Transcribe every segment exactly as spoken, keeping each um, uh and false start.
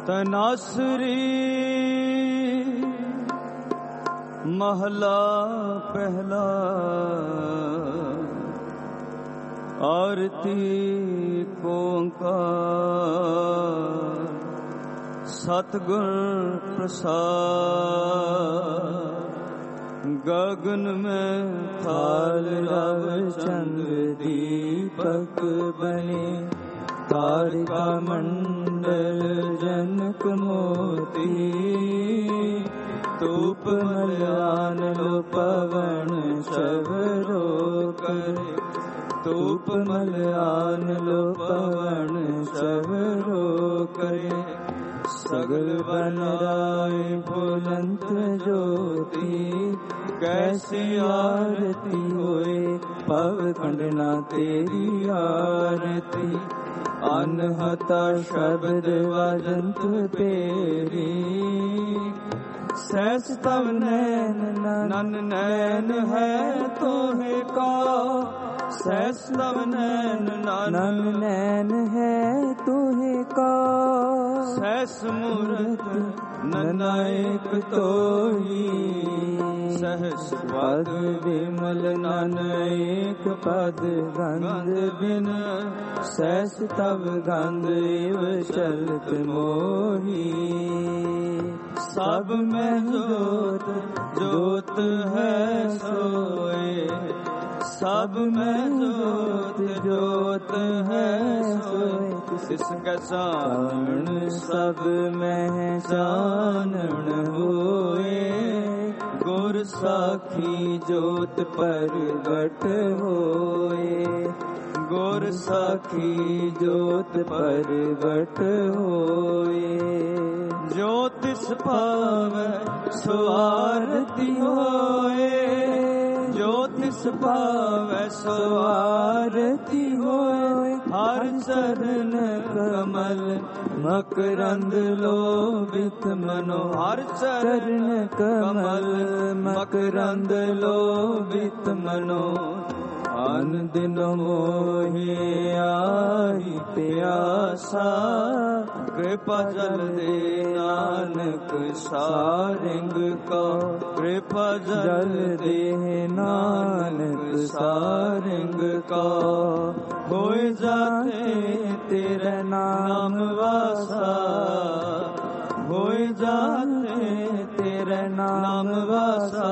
ਤਨਾਸਰੀ ਮਹਲਾ ਪਹਿਲਾ। ਆਰਤੀ ਓੰਕਾਰ ਸਤਿਗੁਰ ਪ੍ਰਸਾਦ। ਗਗਨ ਮੈਂ ਥਾਲ ਰਵ ਚੰਦ ਦੀਪਕ ਬਨੇ। ਤਾਰਿਕਾ ਮੰਡਲ ਜਨਕ ਮੋਤੀ। ਧੂਪ ਮਲਿਆਨ ਲੋ ਪਵਨ ਸਵਰੋ ਕਰੇ। ਧੂਪ ਮਲਿਆਨ ਲੋ ਪਵਨ ਸਵਰੋ ਕਰੇ। ਸਗਲ ਬਨ ਰਾਏ ਬੁਲੰਦ ਜੋਤੀ। ਕੈਸੀ ਆਰਤੀ ਹੋਏ ਭਵ ਖੰਡਨਾ ਤੇਰੀ ਆਰਤੀ। ਅਨਹਤਾ ਸ਼ਬਦ ਵਜੰਤ ਤੇਰੀ। ਸਹਿਸ ਤਵ ਨੈਨ ਨਨ ਨੈਨ ਹੈ ਤੋਹਿ ਕਾ। ਸਹਿਸ ਤਵ ਨੈਨ ਨਨ ਨੈਨ ਹੈ ਤੋਹਿ ਕਾ। ਸਹਿਸ ਮੂਰਤ ਨਨੈਕ ਤੋਹੀ। ਸਹਿਸ ਪਦ ਵਿਮਲ ਨਨੈਕ ਪਦ ਗੰਧ ਬਿਨ। ਸਹਿਸ ਤਵ ਗੰਧ ਇਵ ਚਲਤ ਮੋਹੀ। ਸਭ ਮੈਂ ਜੋਤ ਜੋਤ ਹੈ ਸੋਏ। ਸਭ ਮੈਂ ਜੋਤ ਜੋਤ ਹੈ ਸੋਏ। ਤਿਸ ਕੈ ਸਾਵਣ ਸਭ ਮੈਂ ਚਾਨਣ ਹੋਏ। ਗੁਰ ਸਾਖੀ ਜੋਤ ਪ੍ਰਗਟ ਹੋਏ। ਗੁਰ ਸਾਖੀ ਜੋਤ ਪ੍ਰਗਟ ਹੋਏ। ਜੋ ਤਿਸ ਭਾਵੈ ਸੋ ਆਰਤੀ ਹੋਏ। ਜੋ ਤਿਸ ਭਾਵੈ ਸੋ ਆਰਤੀ ਹੋਏ। ਹਰ ਚਰਨ ਕਮਲ ਮਕਰੰਦ ਲੋਭਿਤ ਮਨੋ। ਹਰ ਚਰਨ ਕਮਲ ਮਕਰੰਦ ਲੋਭਿਤ ਮਨੋ। ਅਨ ਦਿਨ ਮੋਹਿ ਆਈ ਪਿਆਸਾ। ਕਿਰਪਾ ਜਲ ਦੇ ਨਾਨਕ ਸਾਰਿੰਗ ਕਾ। ਕਿਰਪਾ ਜਲ ਦੇ ਨਾਨਕ ਸਾਰਿੰਗ ਕਾ। ਹੋਇ ਜਾਤੇ ਤੇਰੇ ਨਾਮ ਵਾਸਾ। ਹੋਇ ਜਾਤੇ ਤੇਰੇ ਨਾਮ ਵਾਸਾ।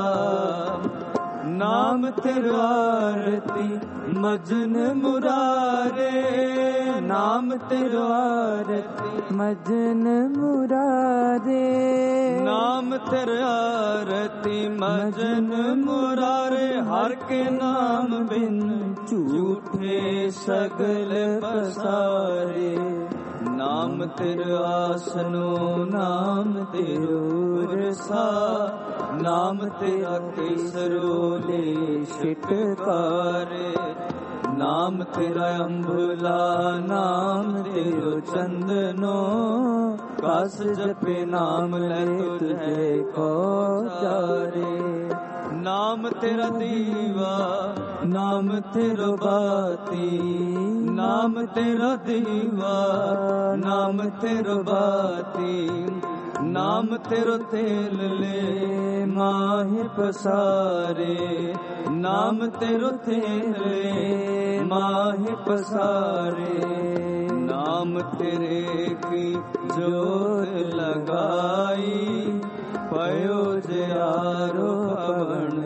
ਨਾਮ ਤੇਰਾ ਆਰਤੀ ਮਜਨ ਮੁਰਾਰੇ। ਨਾਮ ਤੇਰਾ ਆਰਤੀ ਮਜਨ ਮੁਰਾਰੇ। ਨਾਮ ਤੇਰਾ ਆਰਤੀ ਮਜਨ ਮੁਰਾਰੇ। ਹਰ ਕੇ ਨਾਮ ਬਿਨ ਝੂਠੇ ਸਗਲ ਪਸਾਰੇ। ਨਾਮ ਤੇਰਾ ਆਸਨੋ ਨਾਮ ਤੇਰੋ ਰਸਾ। ਨਾਮ ਤੇਰਾ ਕੇਸਰੋ ਲੈ ਛਿਟਕਾਰੇ। ਨਾਮ ਤੇਰਾ ਅੰਬੁਲਾ ਨਾਮ ਤੇਰੋ ਚੰਦਨੋ। ਕਸ ਜਪੇ ਨਾਮ ਲੈ ਤੁਝੇ ਕੋ ਚਾਰੇ। ਨਾਮ ਤੇਰਾ ਦੀਵਾ ਨਾਮ ਤੇਰੋ ਬਾਤੀ। ਨਾਮ ਤੇਰਾ ਦੀਵਾ ਨਾਮ ਤੇਰੋ ਬਾਤੀ। ਨਾਮ ਤੇਰੋ ਤੇਲ ਲੈ ਮਾਹਿ ਪਸਾਰੇ। ਨਾਮ ਤੇਰੋ ਤੇਲ ਲੈ ਮਾਹਿ ਪਸਾਰੇ। ਨਾਮ ਤੇਰੇ ਕੀ ਜੋਤ ਲਗਾਈ। ਪਇਓ ਜਿਆਰੋ ਪਵਨ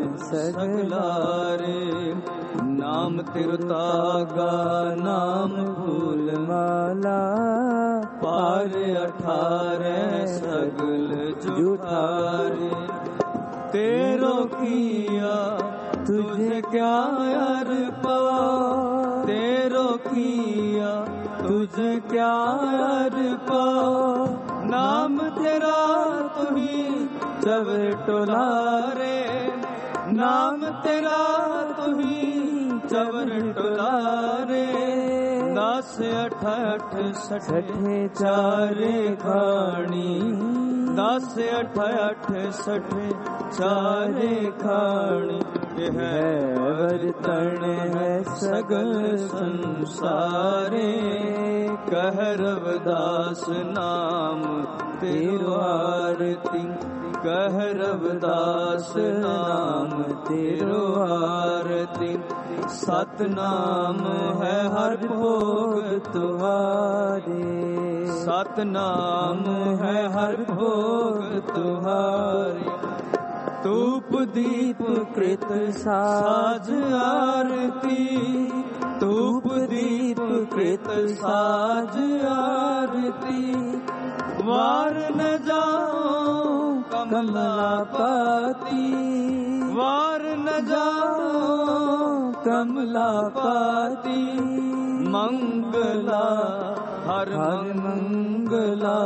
ਸਗਲਾਰੇ। ਨਾਮ ਤੇਰੋ ਤਾਗਾ ਨਾਮ ਫੂਲ ਮਾਲਾ। ਪਾਰ ਅਠਾਰੇ ਸਗਲ ਜੁਠਾਰੇ। ਤੇਰੋ ਕੀਆ ਤੁਝੇ ਕਿਆ ਅਰਪਾ। ਤੇਰੋ ਕੀਆ ਤੁਝੇ ਕਿਆ ਅਰਪਾ। ਨਾਮ ਤੇਰਾ ਤੁਹੀ ਚਵਰ ਟੋਲਾਰੇ। ਨਾਮ ਤੇਰਾ ਤੁਹੀ ਚਵਰ ਟੋਲਾਰੇ। ਦਸ ਅਠ ਅਠ ਸਠੇ ਚਾਰੇ ਖਾਣੀ। ਦਸ ਅਠ ਅਠ ਸਠੇ ਚਾਰੇ ਖਾਣੀ। यह वर्तन है सगल संसारे। कह रविदास नाम तेरो आरती, कह रविदास नाम तेरो आरती। सतनाम है हर भोग तुम्हारे, सतनाम है हर भोग तुम्हारे। धूप दीप कृत साज आरती, धूप दीप कृत साज आरती। वार न जाओ कमलापति, वार न जाओ कमलापति। मंगला हर मंगला,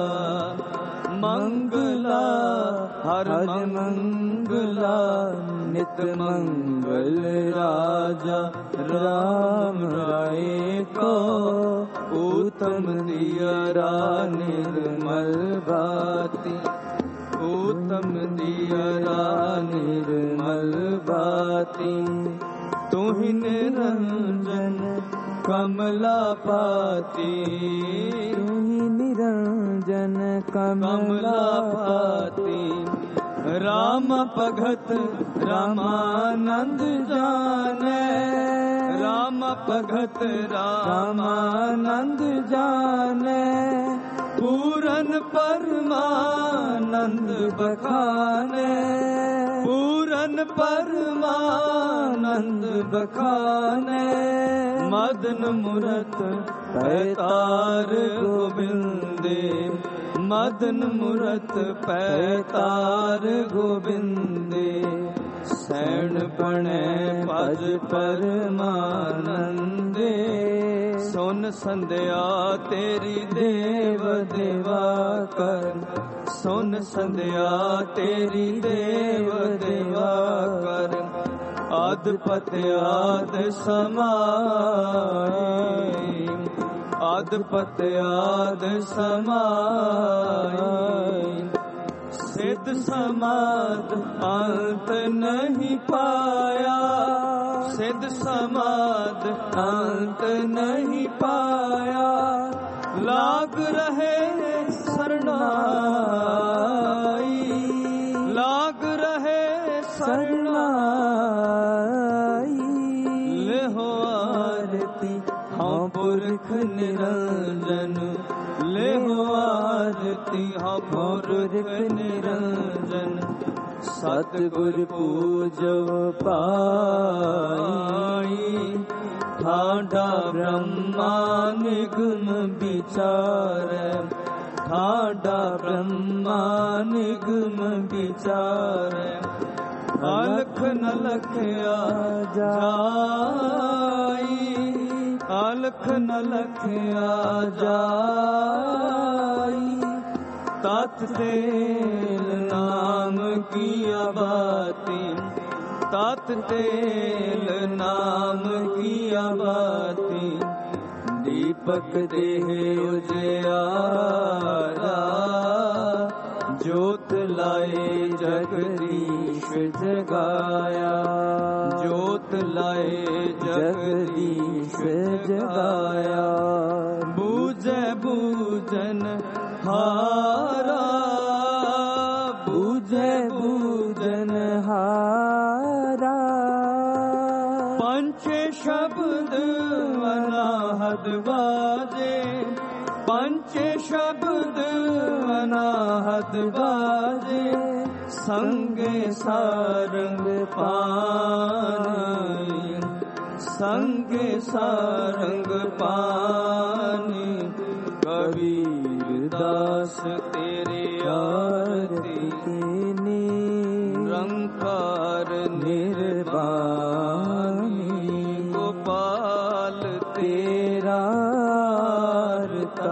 मंगला हर मंगला। नित मंगल राजा राम राय को, उत्तम दियरा निर्मल बाती, उत्तम दियरा निर्मल बाती। तुहि निरंजन कमलापति, तुहि निरंजन कमलापति। राम भगत रामानंद जाने, राम भगत रामानंद जाने। पूरन परमानंद बखाने, पूरन परमानंद बखाने। मदन मूरत पैतार गोविंदे, मदन मूरत पैतार गोविंदे। सैन बने पद परमानंदे। सुन संध्या तेरी देव देवा कर, सुन संध्या तेरी देव देवा कर। अदपत आद समाई, अदपत आद समाई। सिद्ध समाध अंत नहीं पाया, सिद्ध समाध अंत नहीं पाया। लाग रहे शरणाई, लाग रहे शरणाई। ले हो आरती हाँ पुरख निरंजन, ले हो आरती हाँ पुरख निरंजन। सतगुर पूजव पाई, ठाडा ब्रह्मा निगम विचार, ठाडा ब्रह्मा निगम विचार। अलख न लखया जाई, अलख न लखया जाई। तत् तेल नाम की आबाती, तत् तेल नाम की आबाती। दीपक देह उजियारा, ज्योत लाए जगदीश जगाया, ज्योत लाए जगदीश जगाया। बूझे बूझन हारा, बूझे बूझन हारा। पंचे शब्द अनाहद बाजे, पंचे शब्द अनाहद बाजे। संगे सारंग पानी, संगे सारंग पानी। कबीर दास तेरे आरती निरंकार निर्वाणी। गोपाल तेरा आरता,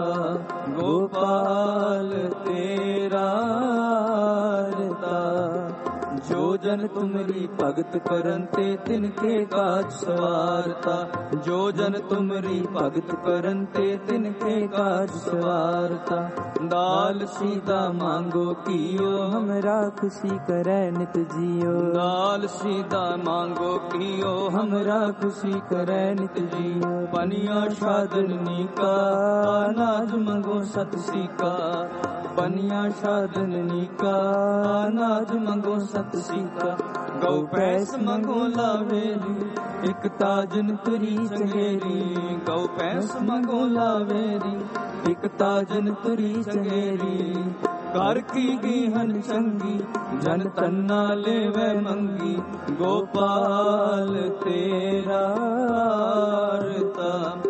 गोपाल तेरा आरता। जो ਜਨ ਤੁਮਰੀ ਭਗਤ ਕਰਨ ਤੇ ਤਿਨਕੇ ਕਾਜ ਸਵਾਰਤਾ। ਜੋ ਜਨ ਤੁਮਰੀ ਭਗਤ ਕਰਨ ਤੇ ਤਿਨਕੇ ਕਾਜ ਸਵਾਰਤਾ। ਦਾਲ ਸੀਤਾ ਮੰਗੋ ਕੀਓ हमरा खुशी करे नित जियो। ਦਾਲ ਸੀਤਾ ਮੰਗੋ ਕੀਓ हमरा खुशी करे नित जियो। ਬਨਿਆ ਸਾਧਨ ਨੀਕਾ ਅਨਾਜ ਮੰਗੋ ਸਤ ਸੀਕਾ। ਬਨਿਆ ਸਾਧਨ ਨੀਕਾ ਅਨਾਜ ਮੰਗੋ ਸਤ ਸੀਕਾ। ਗਊ ਪੈਸ ਮੰਗੋ ਲਾਵੇਰੀ ਇਕ ਤਾਜਨ ਤੁਰੀ ਚੰਗੇਰੀ। ਗਊ ਪੈਸ ਮੰਗੋ ਲਾਵੇਰੀ ਇਕ ਤਾਜਨ ਤੁਰੀ ਚੰਗੇਰੀ। ਕਰ ਕੀ ਗੀਹਨ ਚੰਗੀ ਜਨ ਤੰਨਾ ਲੈਵੇ ਮੰਗੀ। ਗੋਪਾਲ ਤੇਰਾ ਆਰਤਾ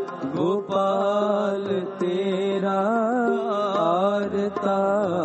ਗੋਪਾਲ ਤੇਰਾ ਆਰਤਾ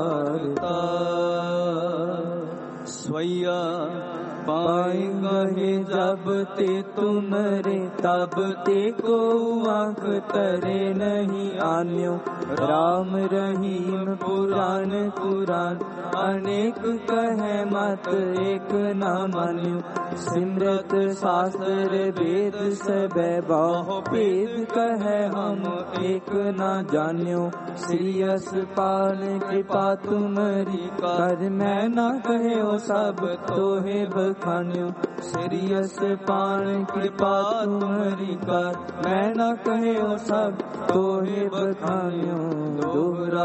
ਸਵਈਆ पाए गहे जब ते तुमरे तब ते को आँख तरे नहीं आन्यो। राम रहीम पुराण पुराण अनेक कहे मत एक न मान्यो। सिमरत शास्त्र वेद सब बाहो भेद कहे हम एक न जान्यो। श्री असपाल कृपा तुमरी कर मैं न कहे ओ सब तोहे बखान्यो। श्री असपाल कृपा तुमरी कर मैं न कहे ओ सब तोहे बखान्यो। दोहरा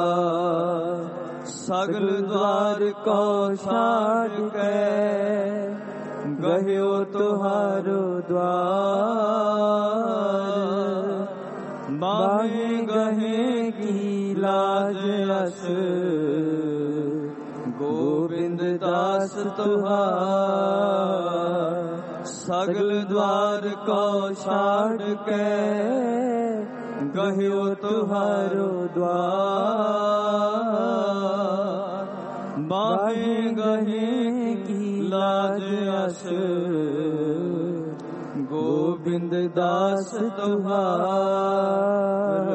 सगल द्वार को छाड़ के गयो तुहारो द्वार। बाहे गहे की लाज अस गोविंद दास तुहार। सगल द्वार को छाड़ के गयो तुहारो द्वार। बाहे गहे की लाज अस गोविंद दास तुहार।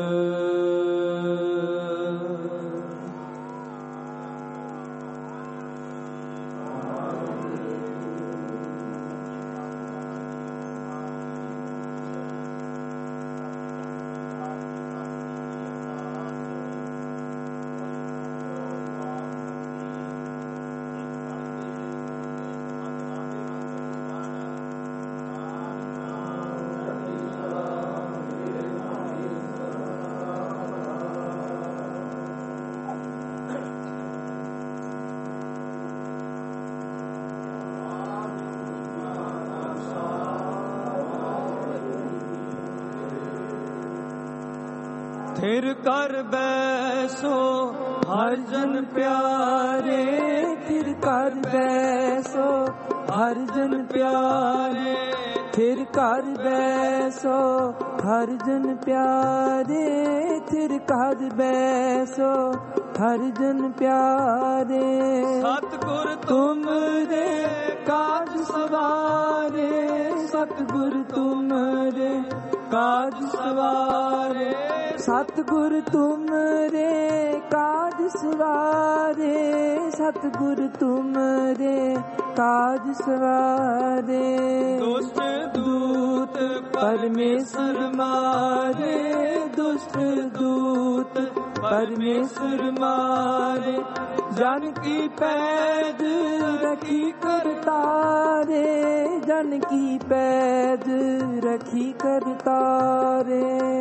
थिर कर बैसो हर जन प्यारे। थिर कर बैसो हर जन प्यारे। थिर कर बैसो हर जन प्यारे। थिर कर बैसो हर जन प्यारे। सतगुर तुमरे काज सवारे। सतगुर तुमरे काज सवारे। सतगुर तुमरे काज सवारे। सतगुर तुमरे काज सवारे। दुष्ट दूत परमेश्वर मारे। दुष्ट दूत परमेश्वर मारे। जन की पैद रखी करतारे। जन की पैद रखी करतारे।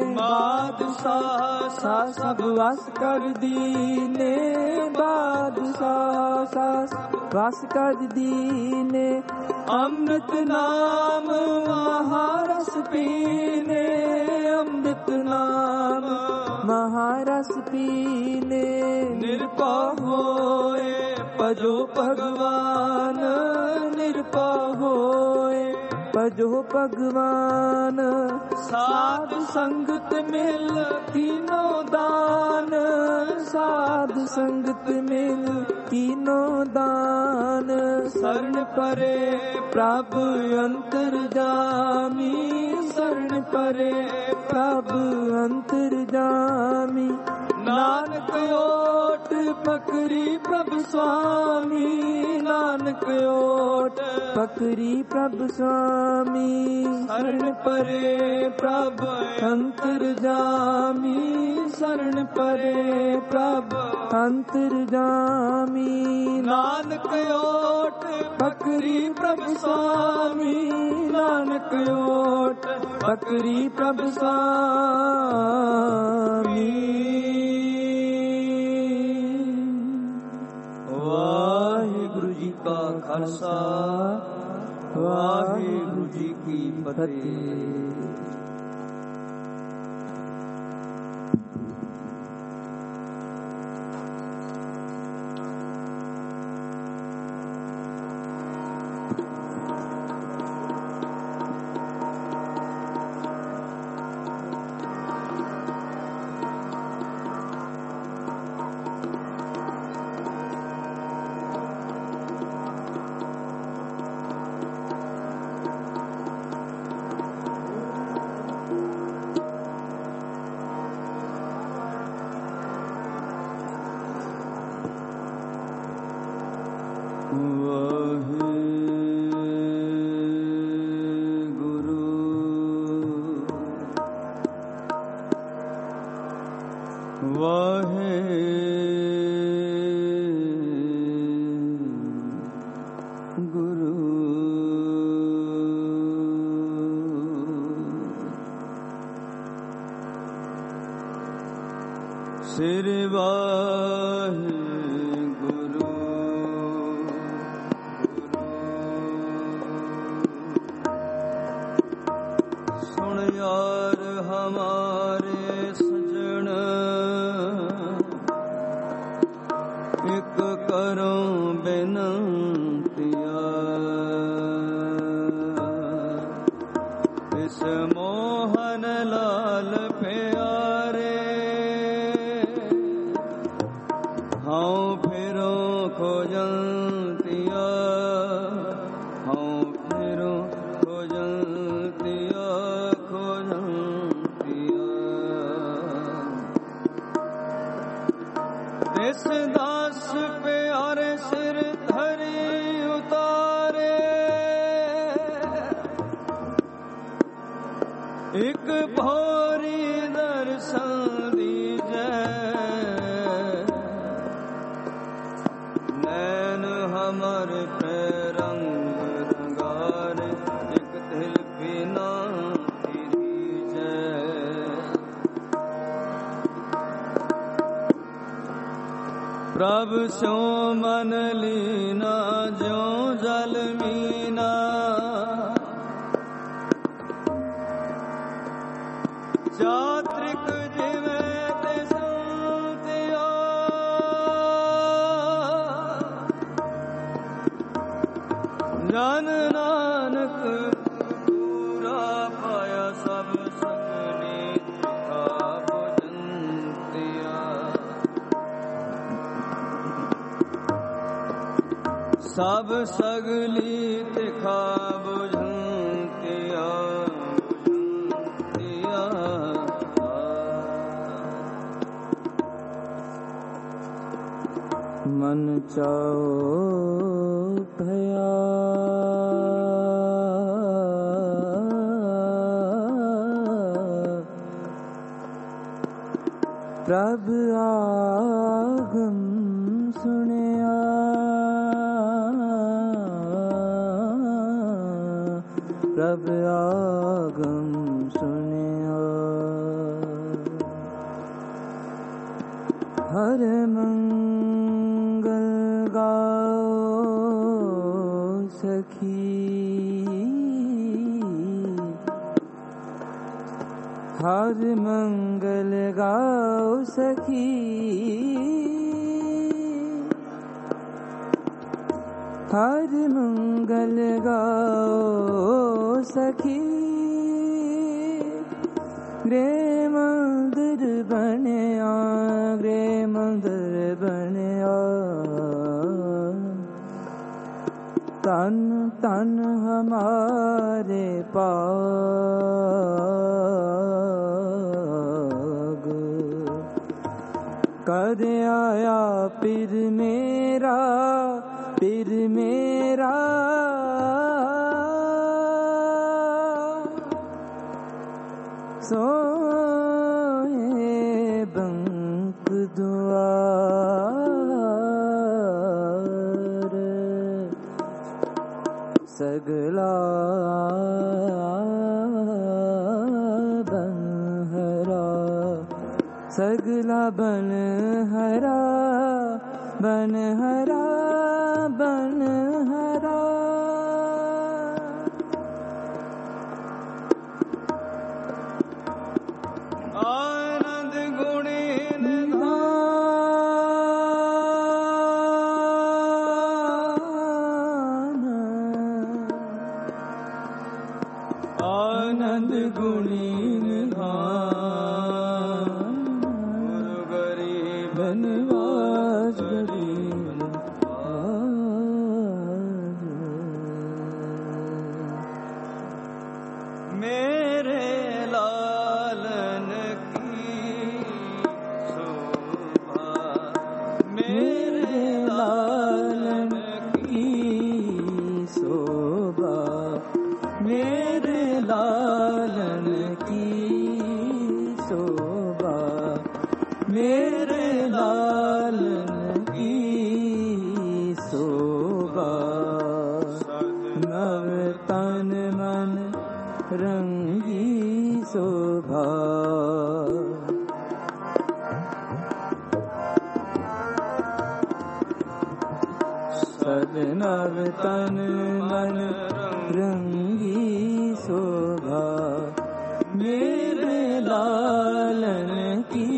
बादशाह सा सब वस कर दीने। बादशाह सा वस कर दीने। अमृत नाम महारस पीने। अमृत नाम महारस पीने। निरपा होए भजो भगवान। निरपा होए भजो भगवान। साध संगत मिल तीनों दान। साध संगत मिल तीनों दान। शरण परे प्रभु अंतर्जामी। शरण परे प्रभु अंतर्जामी। नानक ओट पकड़ी प्रभु स्वामी नानक ओट पकड़ी प्रभु स्वामी शरण परे प्रभु अंतर्जामी शरण परे प्रभु अंतर्जामी नानक ओट पकड़ी प्रभु स्वामी नानक ओट पकड़ी प्रभु स्वामी। वाहिगुरु जी का खालसा वाहिगुरु जी की फतेह। सिर वाहिगुरु सुन यार हमारे सजन एक करो बेनतिया इस मोहन लाल प्यारे हाँ फिरो खोजतिया हाँ फिरो खोजतिया खोजतिया इस दास प्यारे सिर धरी उतारे एक भोरी दर्शन दीजे नैन हमर पे रंग रंगारे एक दिल बिना दीजे प्रभु सो मन लीना जो जल मीना चात्रिक जिवे ते संतिया जन नानक पूरा पाया सब सगली त्रिखा भुजंतिया सब सगली त्रिखा भुजंतिया मन चाओ भया प्रभु आगम सुनिया प्रभु आगम सुनिया हर मंगल गाओ सखी हर मंगल गाओ सखी हर मंगल गाओ सखी गृह मंदिर बनया गृह मंदिर बनया तन तन हमारे पाग कर आया पीर मेरा, पीर मेरा सोए बंक द्वार, सगला बन हरा, सगला बन हरा, बन हरा, बन हरा। आनंद गुणी निधान, आनंद गुणी निधान, गुरु गरीब निवास गरीब मेरे लालन की शोभा, मेरे लालन की शोभा, मेरे लालन की शोभा, मेरे लालन की शोभा। नव तन मन रंगी शोभा, सद नव तन मन रंगी शोभा, मेरे लालन की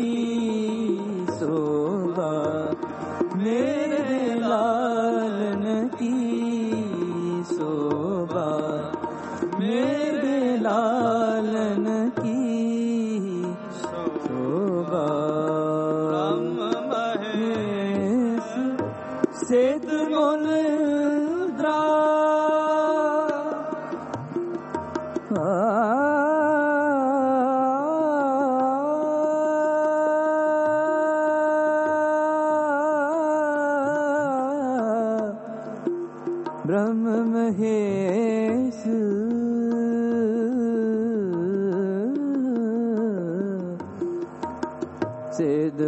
शोभा, मेरे लालन की शोभा, मेरे लालन की शोभा। ब्रह्म महेश सेत मुनिंद्रा, ब्रह्म महेश सिद्ध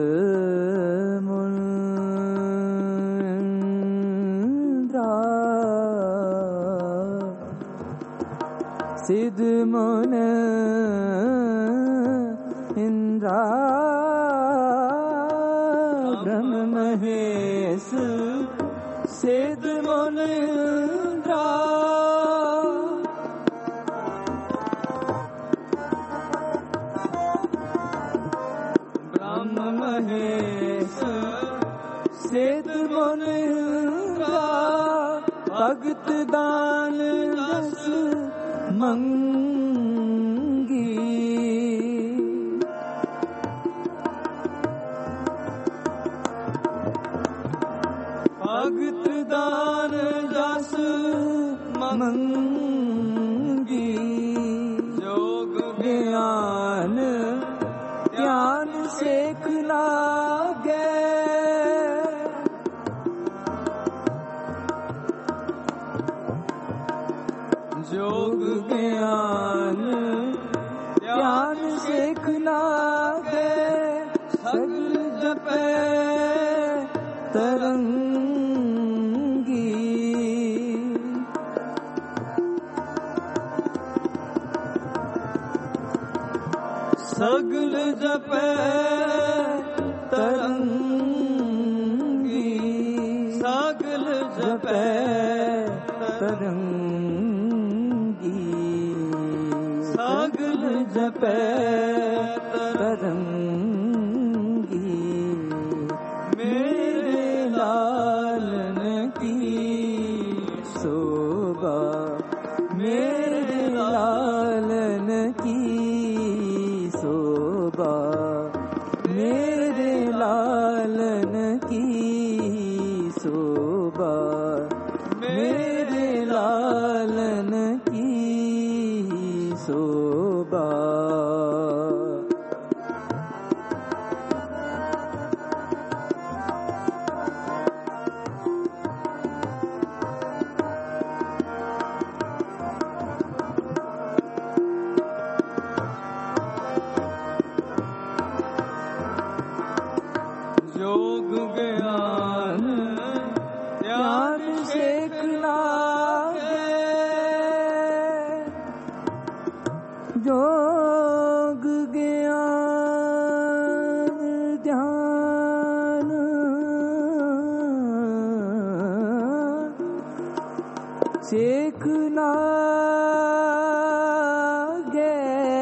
मुनिंद्रा, सिद्ध मुनिंद्रा, ब्रह्म महेश सिद्ध मुनिंद्रा, ब्रह्म महेश सिद्ध मुनिंद्रा, भगत दान दस मंगी, भगत दान दस मंगी, जोग ज्ञान ज्ञान सेख लागे, जोग ज्ञान ज्ञान सेख लागे, सगल जपे तरंगी, सगल जपे तरंगी, सगल जपे तरंगी, सगल जपे तरंगी, मेरे लालन की शोभा, मेरे लालन की शोभा, मेरे लालन की शोभा, मेरे लालन की शोभा। योग ज्ञान ध्यान शेख लागे, योग ज्ञान ध्यान शेख लागे,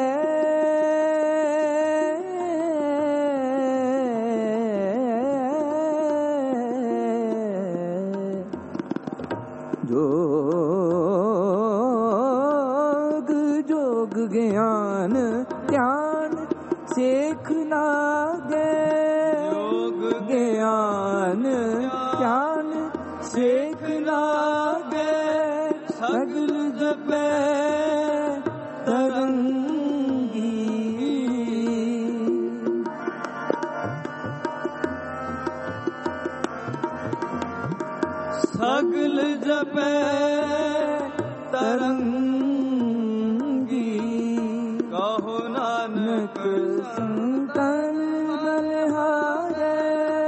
योग योग ज्ञान ध्यान शेख लागे, योग ज्ञान ध्यान शेख लागे, सगल जपे तरंगी, सगल जपे तरंगी, कहो नानक संतन बलिहारे,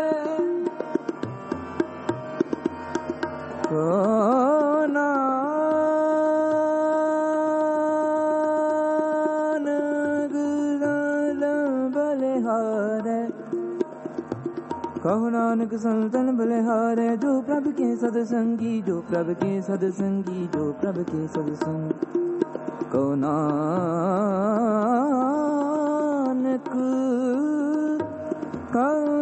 कहो नानक बलिहारे, कहो नानक संतन बलिहारे, जो प्रभु के सदसंगी, जो प्रभु के सदसंगी, जो प्रभु के सदसंगी, कहो नानक, कहो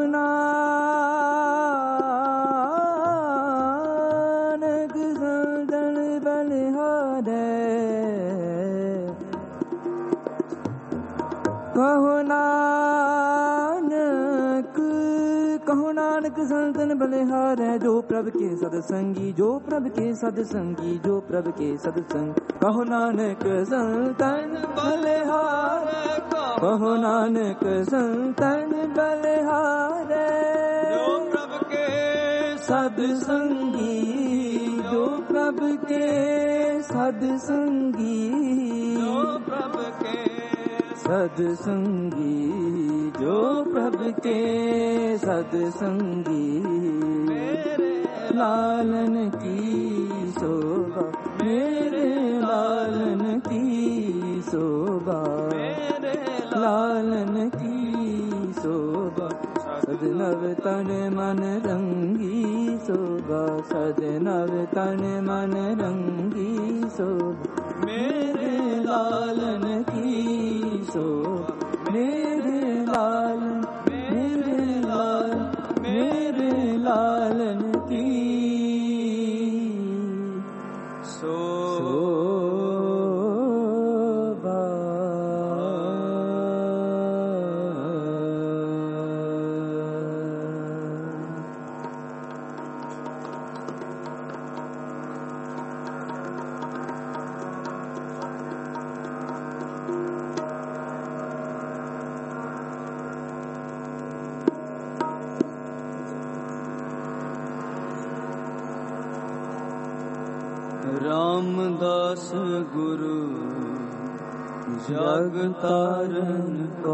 नानक संतन बलिहारे, कहो नानक, कहो नानक संतन बलिहारे, जो प्रभु के सदसंगी, जो प्रभु के सदसंगी, जो प्रभु के सदसंग, कहो नानक संतन बलिहारे, कहो नानक संतन बलिहारे, जो प्रभु के सदसंगी, जो प्रभु के सदसंगी, जो प्रभु के सदसंगी, जो प्रभु के सदसंगी, मेरे लालन की शोभा, मेरे लालन की शोभा, मेरे लालन की शोभा, सदनव तन मन रंगी शोभा, सदनव तन मन रंगी शोभा, मेरे लालन की शोभा, मेरे लालन, मेरे लाल, मेरे लालन की शोभा। रामदास गुरु जग तारन को,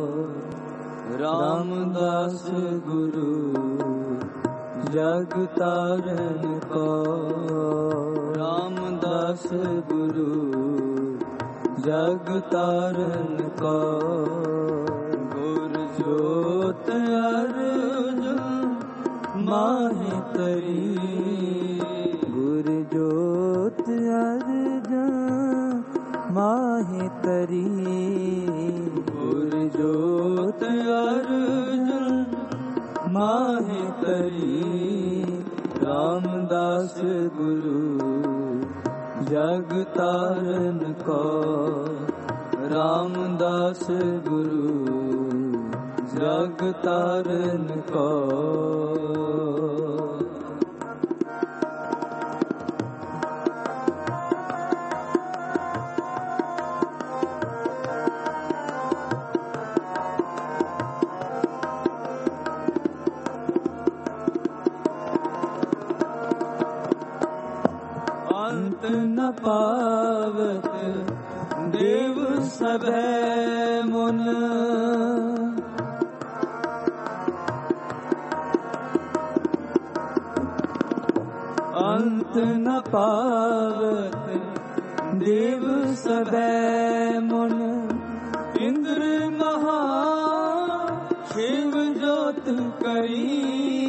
रामदास गुरु जग तारन को, रामदास गुरु जग तारन को, गुर ज्योत अर्जुन माहि तरी, गुर ज्योत अर्जुन माहि तरी, गुर ज्योत अर्जुन माहि तरी, रामदास गुरु जग तारन को, रामदास गुरु जग तारन को। अंत न पावत देव सभै मुन, न पावत देव सदै मुन इंद्र महा शिव जोत करी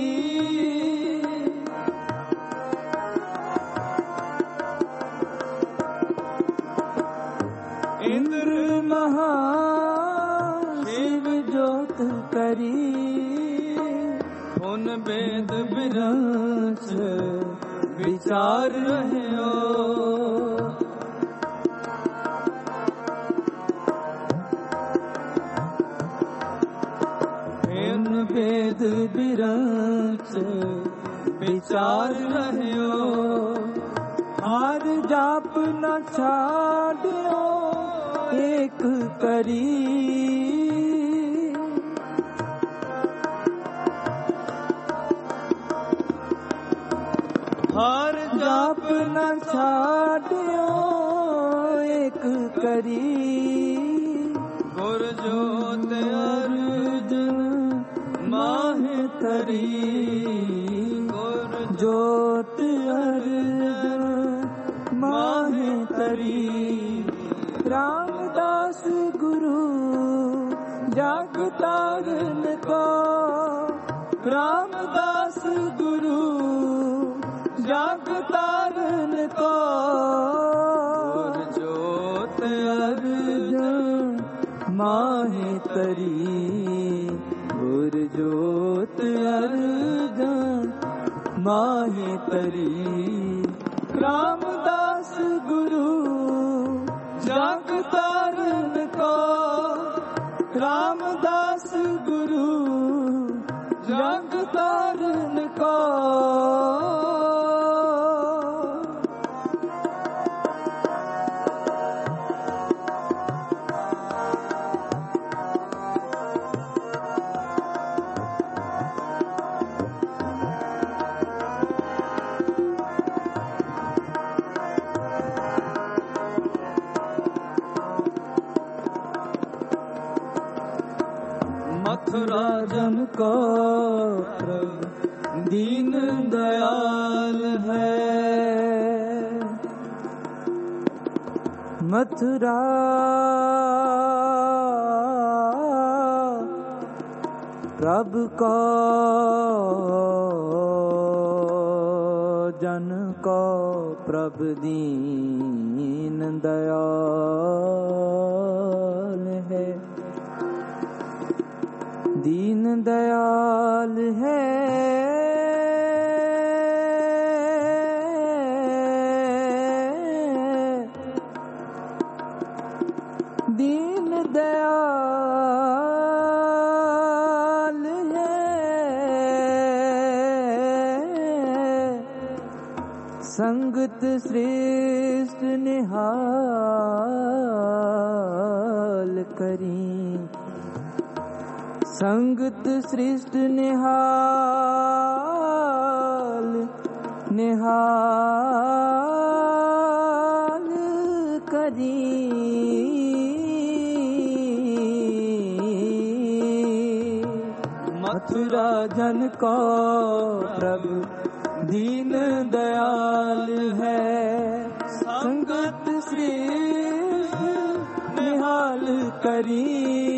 इंद्र महा शिव जोत करी उन वेद विरंच विचार रहे हो उन वेद विरंच विचार रहे हो हार जाप न छाड़ियो एक करी हार जाप न छाड़ियो एक करी गुर जोत अर्जुन माहे तरी गुर जोत अर्जुन माहे तरी रामदास गुरु जग तारन को रामदास गुरु जग तारन को गुर जोत अर्जुन माहे तरी गुर जोत अर्जुन माहे तरी रामदास गुरु जग तारन को रामदास गुरु जग तारन को मथुरा जन को प्रभु दीन दयाल है मथुरा प्रभु को जन को प्रभु दीन दयाल है दीन दयाल है दीन दयाल है संगत श्रेष्ठ निहाल करी संगत श्रेष्ठ निहाल निहाल करी मथुरा जन को प्रभु दीन दयाल है संगत श्रेष्ठ निहाल करी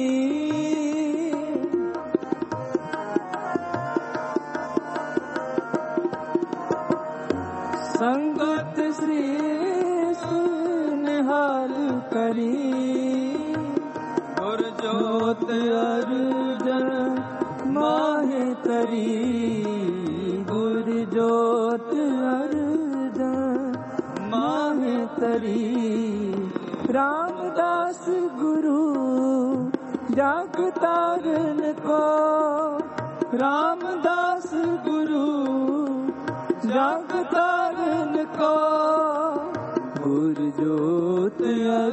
संगत श्रेष्ठ निहाल करी गुर जोत अर्जुन माहे तरी गुर जोत अर्जुन माहे तरी रामदास गुरु जग तारन को रामदास गुरु जग तारन को गुर जोत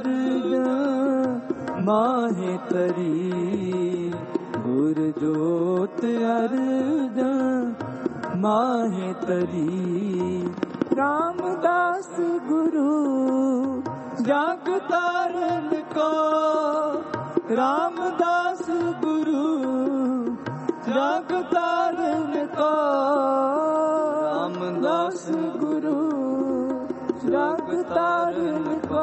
अर्जुन माहे तरी गुर जोत अर्जुन माहे तरी रामदास गुरु जग तारन को रामदास गुरु जग तारन को रामदास गुरु जग तारन को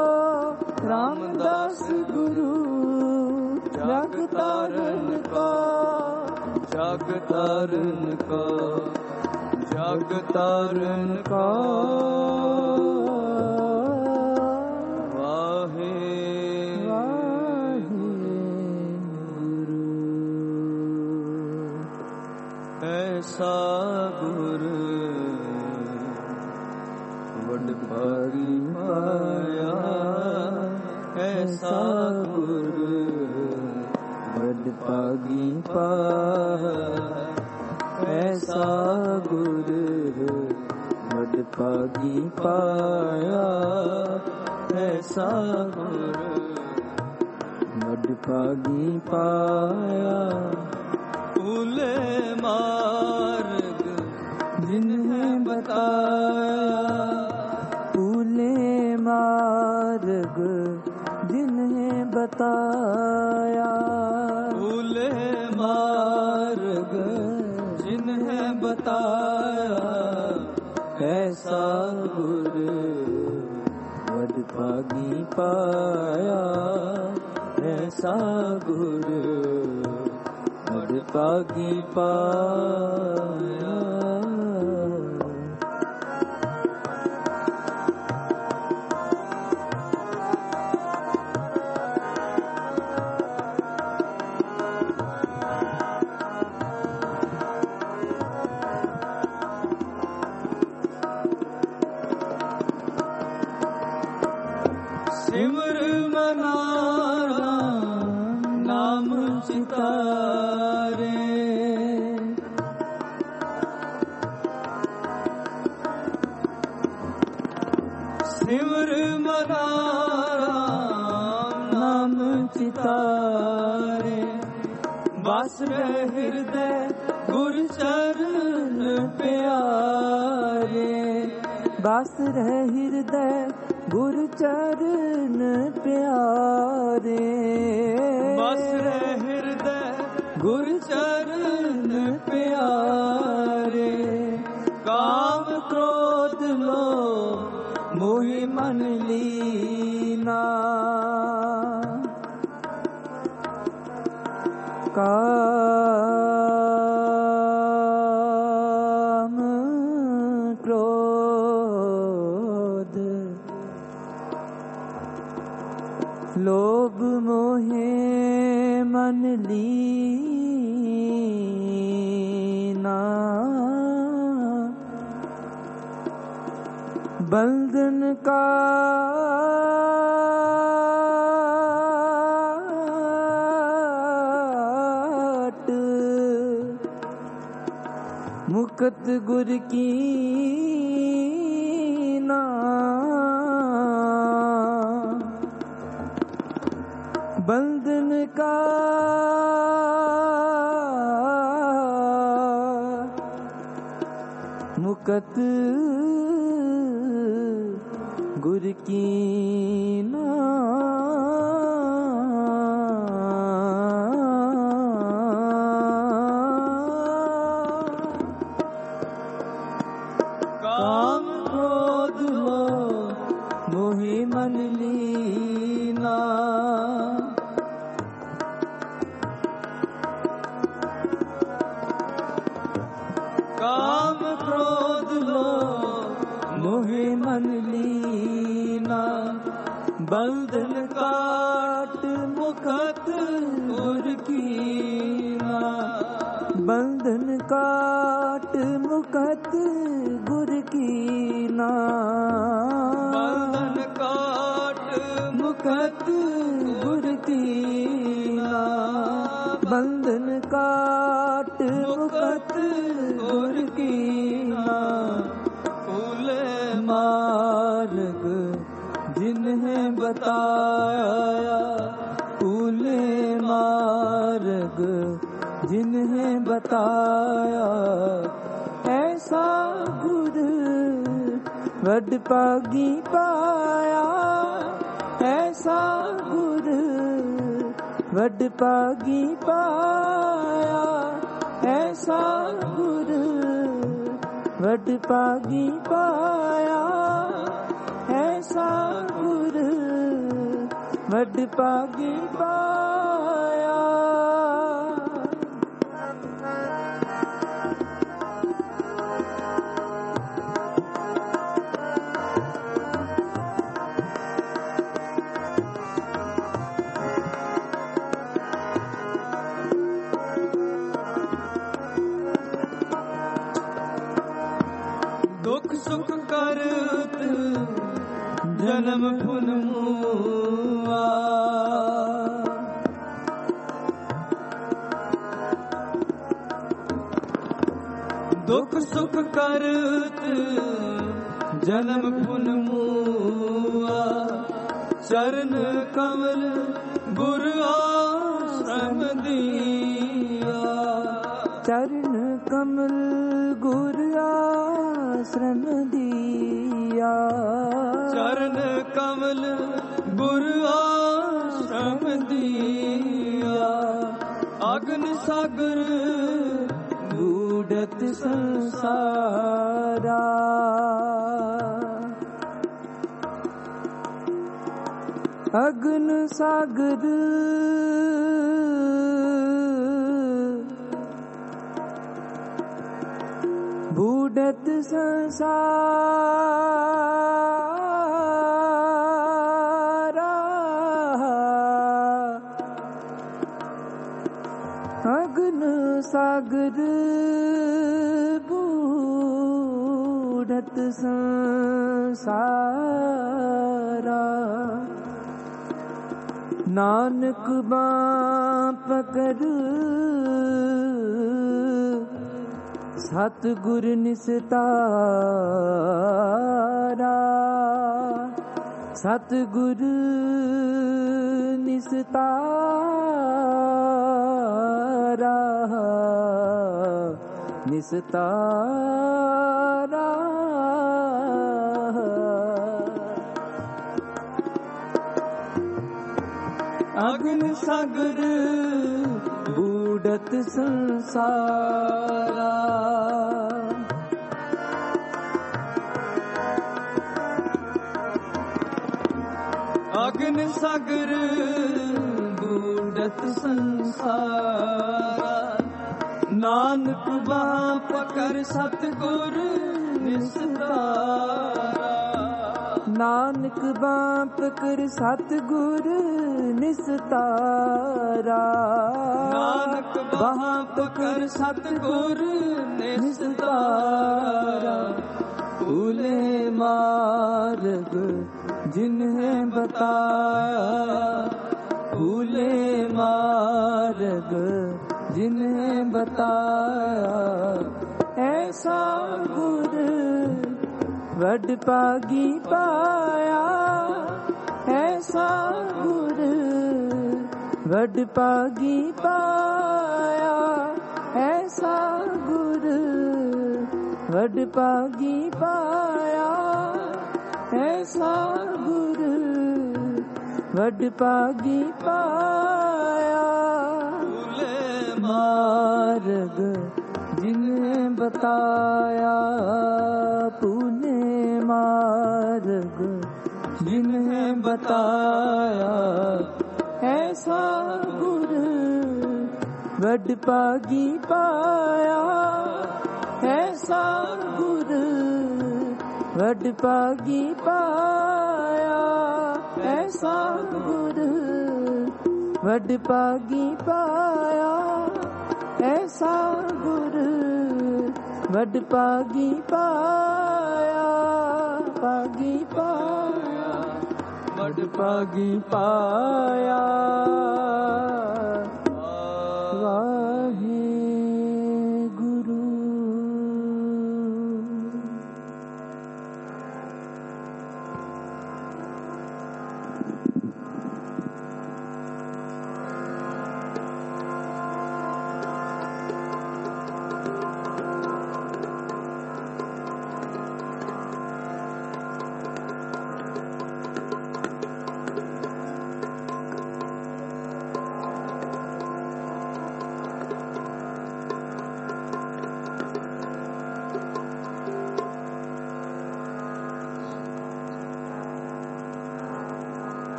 रामदास गुरु जग तारन को जग तारन को जग तारन को वाहे वाहे गुरु ऐसा गुरु वड भागी पाया ऐसा गुरु वड भागी पाया ऐसा गुरु वड भागी पाया ऐसा गुरु वड भागी पाया फूले मार्ग जिन्हें बताया फूले मार्ग जिन्हें बताया फूले मार्ग जिन्हें बताया ऐसा गुरु वड भागी पाया ऐसा गुरु वड भागी पाया सिमर मनारा नाम चितारे सिमर मनारा नाम चितारे बस रहे हृदय गुर चरण प्यारे बस रहे हृदय गुरु चरण प्यारे बस रहे हृदय गुरु चरण प्यारे काम क्रोध लो मोहि मन लीना काम क्रोध लोभ मोहे मन लीना बंधन काट मुक्त गुर की ना बंधन का मुकत गुर की ना काम क्रोध लो मोहि मन लीना काम क्रोध लो मोहि मन लीना बंधन काट मुकत गुर की ना बंधन काट मुकत गुर की ना बंधन काट मुकत गुर की ना बंधन काट मुकत गुर की ना फूले मार्ग जिन्हें बताया फूले मार्ग जिन्हें बताया ऐसा गुरु वड भागी पाया ऐसा गुरु वड भागी पाया ऐसा गुरु वड भागी पाया ਐਸਾ ਗੁਰ ਵੱਡ ਭਾਗੀ ਪਾਇਆ। ਦੁਖ ਸੁਖ ਕਰਤ ਜਨਮ ਫੁਨ ਮੂਆ। ਦੁਖ ਸੁਖ ਕਰਤ ਜਨਮ ਫੁਨ ਮੂਆ। ਚਰਨ ਕਮਲ ਗੁਰ ਆਸ਼ਰਮ ਦੀਆ। ਚਰਨ ਕਮਲ ਗੁਰ ਆਸ਼ਰਮ ਦੀਆ। ਚਰਨ ਕਮਲ ਗੁਰ ਆਸ਼ਰਮ ਦੀਆ। ਅਗਨ ਸਾਗਰ ਗੂੜਤ ਸੰਸਾਰਾ। ਅਗਨ ਸਾਗਰ ਬੂੜਤ ਸੰਸਾਰਾ। ਅਗਨ ਸਾਗਰ ਬੂੜਤ ਸੰਸਾਰਾ। ਨਾਨਕ ਬਾਪ ਕਰ ਸਤਿਗੁਰ ਨਿਸਤਾਰਾ। ਸਤਿਗੁਰ ਨਿਸਤਾਰਾ। ਨਿਸਤਾਰਾ। ਅਗਨ ਸਾਗਰ ਬੂੜਤ ਸੰਸਾਰਾ। ਅਗਨ ਸਾਗਰ ਬੂੜਤ ਸੰਸਾਰਾ। ਨਾਨਕ ਬਾਹ ਪਕੜ ਸਤਿਗੁਰ ਨਿਸਤਾਰਾ। ਨਾਨਕ ਬਾਹ ਪਕੜ ਸਤਿਗੁਰ ਨਿਸਤਾਰਾ। ਨਾਨਕ ਬਾਹ ਪਕੜ ਸਤਿਗੁਰ ਨਿਸਤਾਰਾ। ਭੂਲੇ ਮਾਰਗ ਜਿਨਹਿ ਬਤਾਇਆ। ਭੂਲੇ ਮਾਰਗ ਜਿਨਹਿ ਬਤਾਇਆ। ਐਸਾ ਗੁਰ ਵੱਡ ਭਾਗੀ ਪਾਇਆ। ਐਸਾ ਗੁਰ ਵੱਡ ਭਾਗੀ ਪਾਇਆ। ਐਸਾ ਗੁਰ ਵੱਡ ਭਾਗੀ ਪਾਇਆ। ਐਸਾ ਗੁਰ ਵੱਡ ਭਾਗੀ ਪਾਇਆ। ਭੂਲੇ ਮਾਰਗ ਜਿਨਹਿ ਬਤਾਇਆ। ਭੂਲੇ ਮਾਰਗ ਜਿਨਹਿ ਬਤਾਇਆ। ਐਸਾ ਗੁਰ ਵੱਡ ਭਾਗੀ ਪਾਇਆ। ਐਸਾ ਗੁਰ ਵੱਡ ਭਾਗੀ ਪਾਇਆ। ਐਸਾ ਗੁਰ ਵੱਡ ਭਾਗੀ ਪਾਇਆ। ਐਸਾ ਗੁਰ ਵੱਡ ਭਾਗੀ ਪਾਇਆ। ਭਾਗੀ ਪਾਇਆ। ਵੱਡ ਭਾਗੀ ਪਾਇਆ। ਵਾਹਿਗੁਰੂ।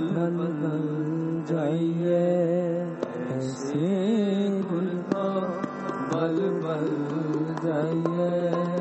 बल बल जाइए, ऐसे गुरु को बल बल जाइए।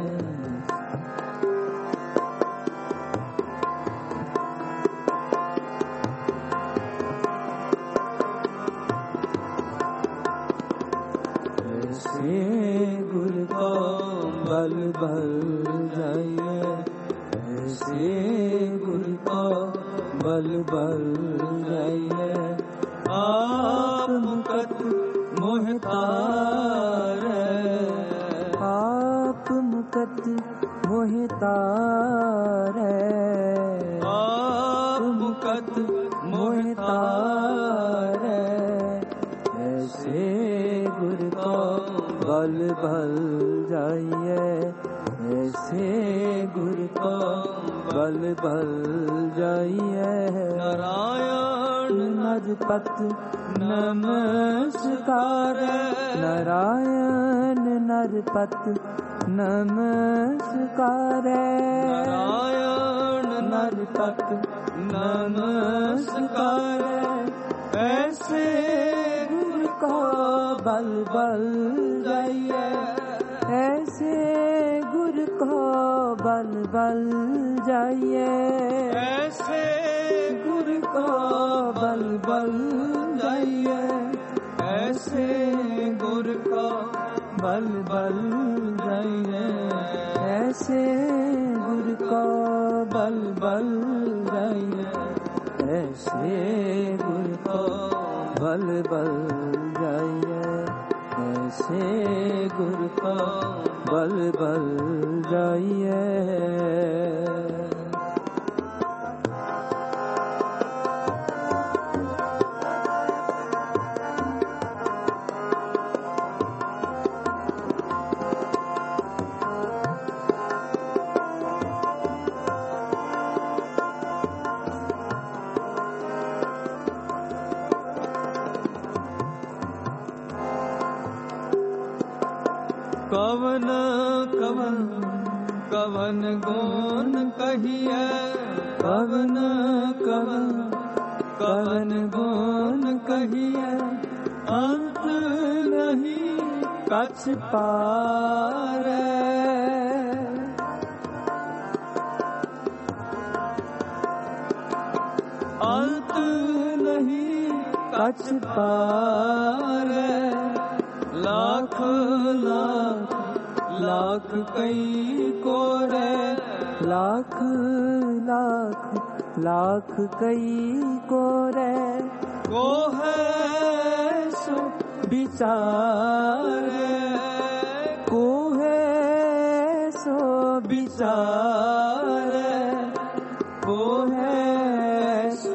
ऐसे गुरु को बल बल जाइए, ऐसे गुरु को बल बल जाइए। आप मुकत मोह तारे, आप मुकत मोह तारे, आप मुकत मोह तारे। ऐसे गुरु को बल बल जाइए, ऐसे गुरु को बल बल जाइए। नारायण नरपत नमस्कार, नारायण नरपत नमस्कार, नारायण नरपत नमस्कार। ऐसे गुरु को बल बल जाइए, ऐसे गुरु को बल बल जाइए, ऐसे गुरु को बल बल जाइए, ऐसे गुरु को बल बल जाइए, ऐसे गुरु को बल बल जाइए, ऐसे गुरु को बल बल जाइए, ऐसे गुरु को बल बल जाइए। कवन कवन कवन गुण कहिए, कवन कवन कवन गुण कहिए। अंत नहीं कछ पारे, अंत नहीं कछ पारे। लाख लाख लाख कई कोरे, लाख लाख लाख कई कोरे। को है सो विचारे, को है सो विचारे, को है सो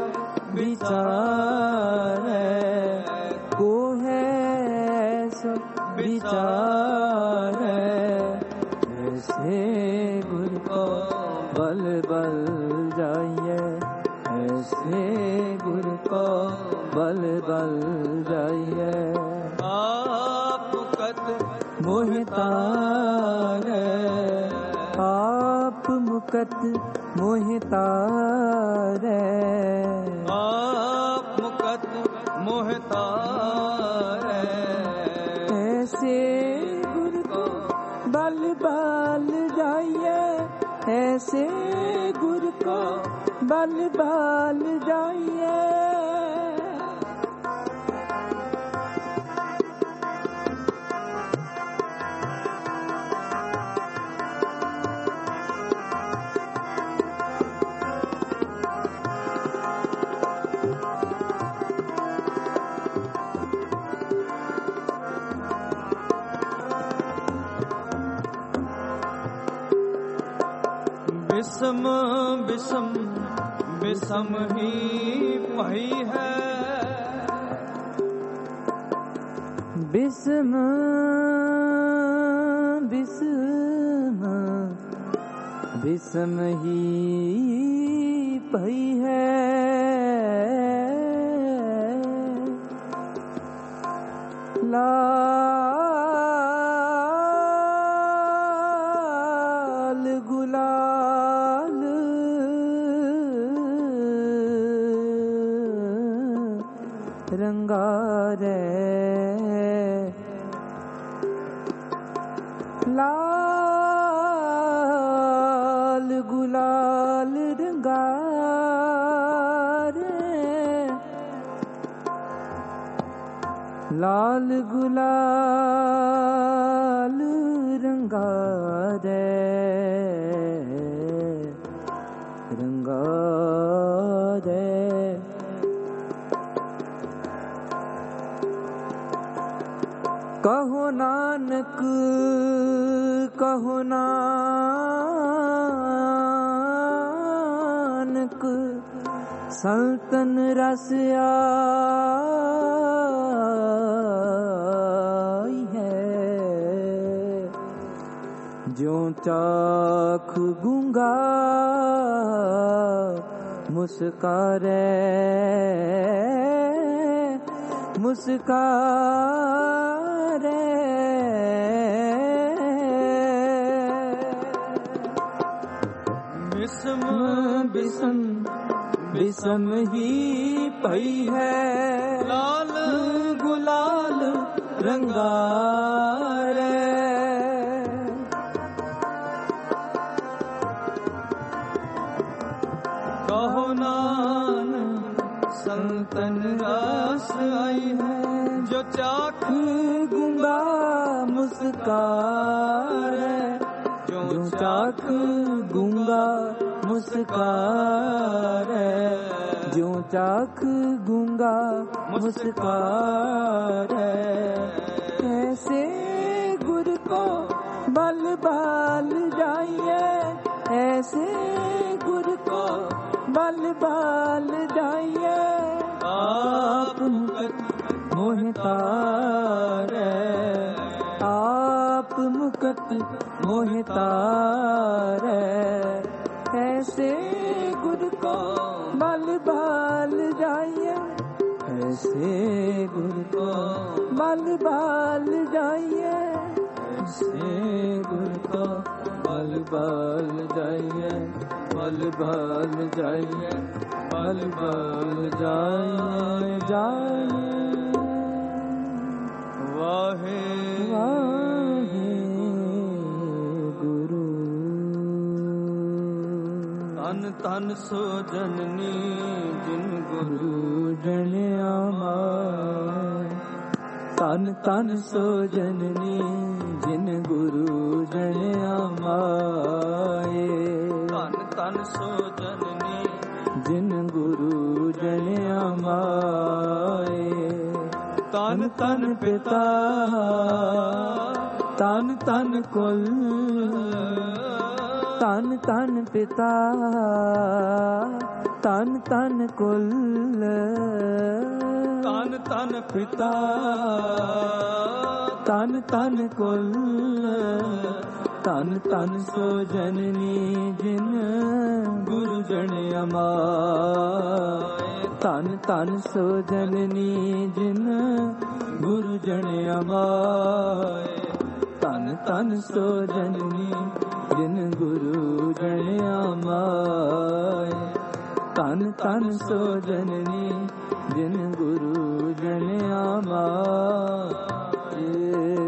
विचारे, को है सो विचारे। ऐसे गुरु को बल बल जाइए, ऐसे गुरु को बल बल जाइए। आप मुकत मोह तारे, आप मुकत मोह तारे, आप मुकत मोह तारे। ऐसे गुरु को बल बल जाइए, ऐसे गुरु को बल बल जाइए। विषम विषम विषम ही पही है, विषम विषम विषम ही पही है। लाल गुलाल ਰੰਗਾਰੇ ਲਾਲ ਗੁਲਾਲ ਰੰਗਾਰੇ ਲਾਲ ਗੁਲਾਲ ਰੰਗਾਰੇ ਰੰਗਾਰੇ ਕਹੋ ਨਾਨਕ ਕਹੋ ਨਾਨਕ ਸੰਤਨ ਰਸ ਆਈ ਹੈ ਜਿਉ ਚਾਖ ਗੂੰਗਾ ਮੁਸਕਾਰੇ ਮੁਸਕਾਰੇ ਬਿਸਮ ਬਿਸਮ ਬਿਸਮ ਹੀ ਪਈ ਹੈ ਲਾਲ ਗੁਲਾਲ ਰੰਗਾਰੇ ਕਹੋ ਨਾਨਕ ਸੰਤਨ ਰਸ ਆਈ ਹੈ ਜੋ ਚਾਖ ਗੂੰਗਾ ਮੁਸਕਾਰੇ ਜੋ ਚਾਖ ਗੂੰਗਾ ਮੁਸਕਾਰੇ ਜੋ ਚਾਖ ਗੂੰਗਾ ਮੁਸਕਾਰੇ ऐसे गुर को बल बाल जाइए ऐसे गुर को बल बाल जाइए आप मुकत मोहतारे आप मुकत मोहतारे ऐसे गुर को बल बाल जाइए ऐसे गुर को बल बाल जाइए ऐसे गुर को बल बाल जाइए बल बाल जाइए बल बाल जाइए जाइए ਵਾਹੇ वाहे गुरु ਤਨ ਤਨ ਸੋ ਜਨਨੀ ਜਿਨ ਗੁਰੂ गुरु जनिया माय तन तन सो जननी जिन गुरु जनिया माए ਤਨ ਤਨ ਸੋ ਜਨਨੀ जिन गुरु जनिया माए तन तन पिता तन तन कुल तन तन पिता तन तन कुल ਤਨ ਤਨ पिता तन तन कुल तन तन सो जननी जिन गुरु जनिया माए तन तन सो जननी जिन गुरु जनिया माए तन तन सो जननी जिन गुरु जनिया माए तन तन सो जननी जिन गुरु जनिया माए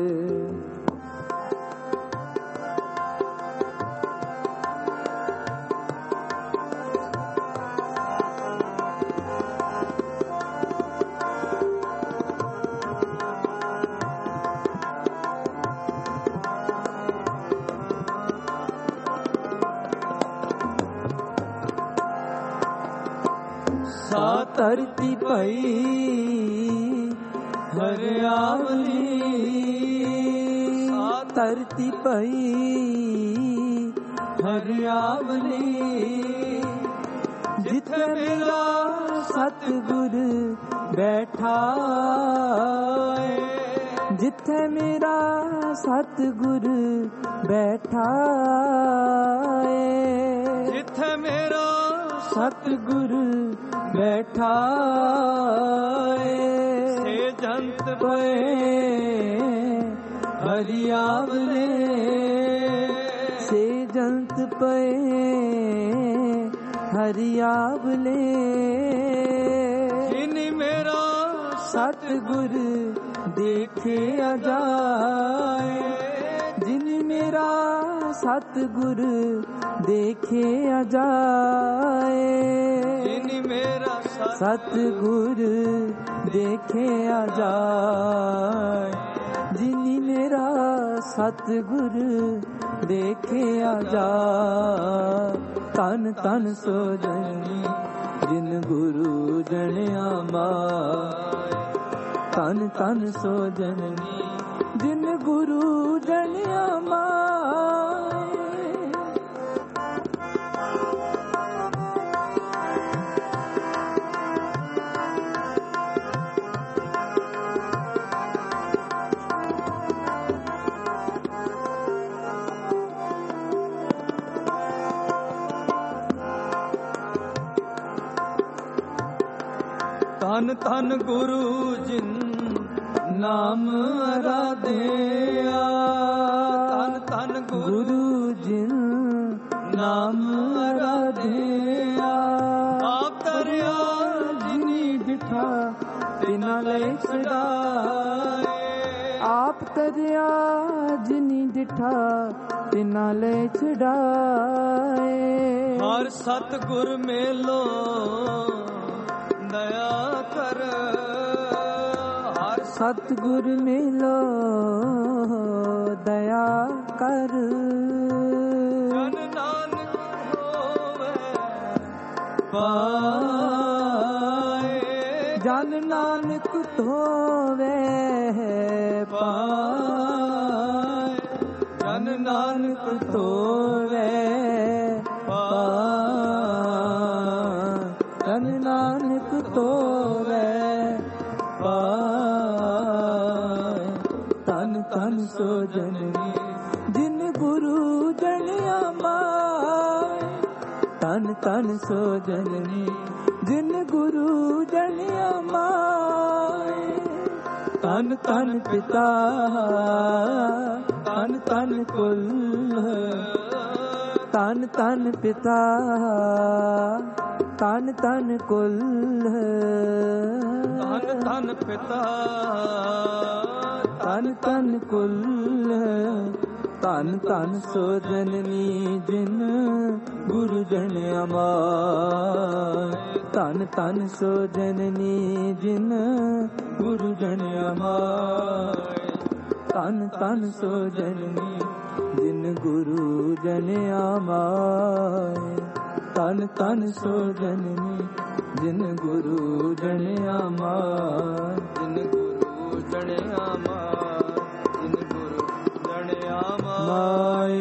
सा धरती पई हरियावली सा धरती पई हरियावली जिथे मेरा सतगुर बैठा है जिथे मेरा सतगुर बैठा है ਜਿੱਥੇ ਮੇਰਾ सतगुर बैठा ਸੇ ਜੰਤ पे हरियावले से जंत पे हरियावले ਜਿਨੀ ਮੇਰਾ सतगुर देखे अजाए, जिन मेरा सतगुर देखे अजाए, जिन मेरा सतगुर देखे अजाए, जिन मेरा सतगुर देखे अजाए। तन तन सो जनी जिन गुरु जनिया माए, तन तन सो जननी जिन गुरु जनिया माए। तन तन गुरु जिन नाम आराधया, तन तन गुरु जिन नाम आराधया। आप तरया जिनी डिठा तिना ले छड़ाए, आप तरया जिनी डिठा तिना ले छड़ाए। हर सतगुर मेलो दया कर, हर सतगुर मिलो दया कर। जन नानक होवे पाए, जन नानक धोवे पाए, जन नानक धोवे पाए, जन नानक धोवे पाए। तन तन सो जननी जिन गुरु जनिया माए, तन तन सो जननी जिन गुरु जनिया माए। तन तन पिता तन तन कुल, तन तन पिता तन तन कुल, तन तन पिता तन तन कुल। तन तन सो जननी जिन गुरु जनिया माए, तन तन सो जननी जिन गुरु जनिया माए। तन तन सो जननी जिन गुरु जनिया माए, तन तन सो जननी जिन गुरु जनिया माए, जिन गुरु जनिया माए, जिन गुरु जनिया माए।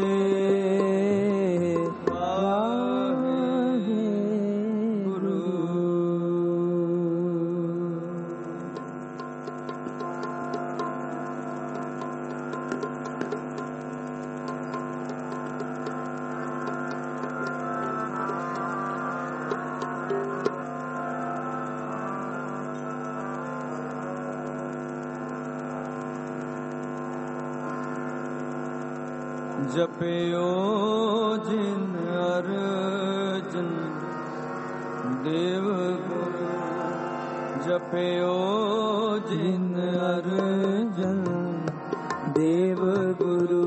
जपियो जिन अर्जन देव गुरु, जपियो जिन अर्जन देव गुरु।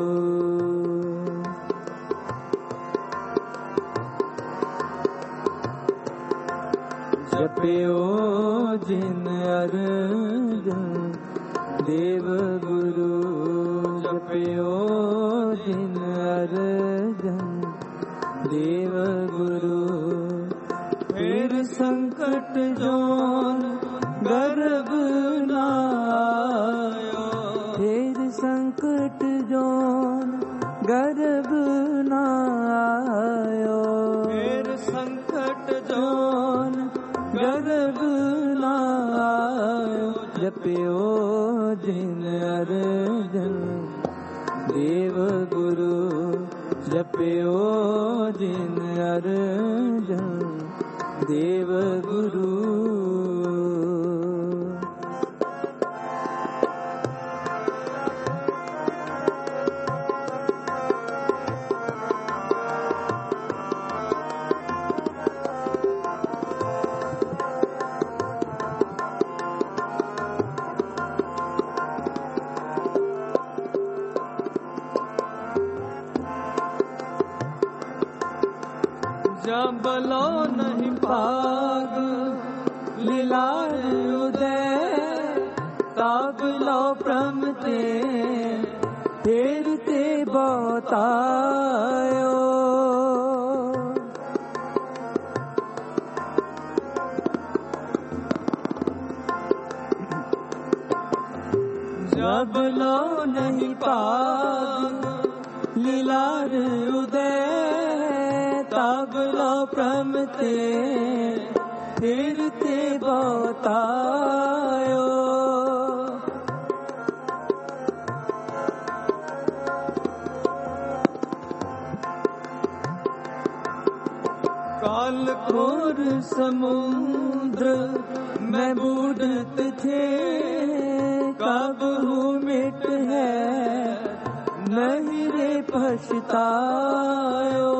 जपियो जिन अर्जन देव गुरु, जपियो जिन अर्जन देव गुरु। फिर संकट जोन गर्भ ना आयो, फिर संकट जोन गर्भ ना आयो, फिर संकट जोन गर्भ ना आयो। जपियो जिन अर्जन देव गुरु, जपियो जिन अर्जन देव गुरु। जब लो नहीं पाग लीलार उदय तब लो प्रमते फेरते बतायो जब लो नहीं पाग लीलार उदय तब लो प्रमते फेरते बतायो काल घोर समुद्र में बूढ़त थे कब हूँ मिट है नहीं रे पछतायो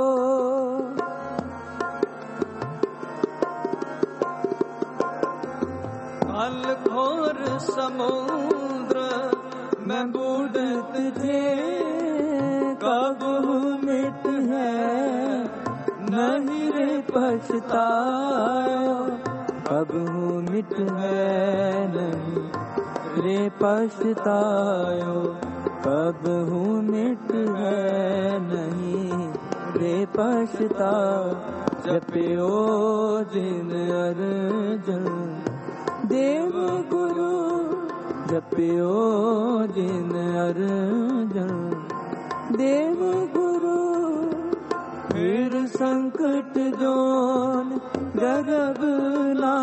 काल घोर समुद्र में बूढ़त थे कब हूँ मिट है नहीं रे पछतायो अब हूँ मिट है नहीं रे पछतायो कब हूँ मिट है नहीं रे पछतायो जपियो जिन अर्जन देव गुरु जपियो जिन अर्जन देव गुरु फिर संकट जोन गरब ना